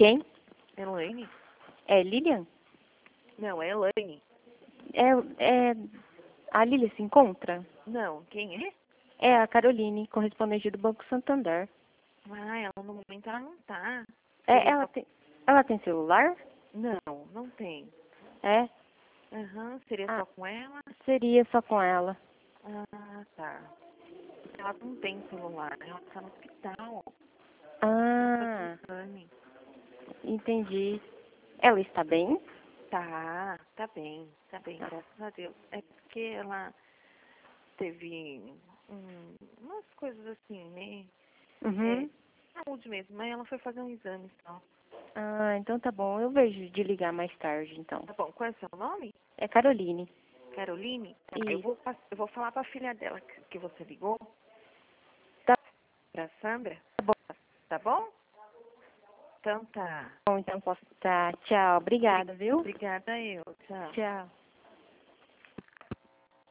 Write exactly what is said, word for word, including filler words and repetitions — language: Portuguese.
Quem? Elaine? É Lilian? Não, é Elaine. É, é... A Lilian se encontra? Não, quem é? É a Caroline, correspondente do Banco Santander. Ah, ela no momento ela não tá. É, Seria ela só... tem... Ela tem celular? Não, não tem. É? Aham, seria Ah, só com ela? seria só com ela. Ah, tá. Ela não tem celular, ela tá no hospital. Ah, Anne. entendi. Ela está bem? Tá, tá bem, tá bem, graças a Deus. É porque ela teve hum, umas coisas assim, né? É, Uhum. saúde mesmo, mas ela foi fazer um exame só. Ah, então tá bom. Eu vejo de ligar mais tarde, então. Tá bom, qual é o seu nome? É Caroline. Caroline? Tá, eu Isso. vou, pass- eu vou falar pra filha dela que, que você ligou, Tá pra Sandra, bom, tá bom? Então tá. então posso. Tá, tchau. Obri- Obrigada, viu? Obrigada eu, tchau. Tchau.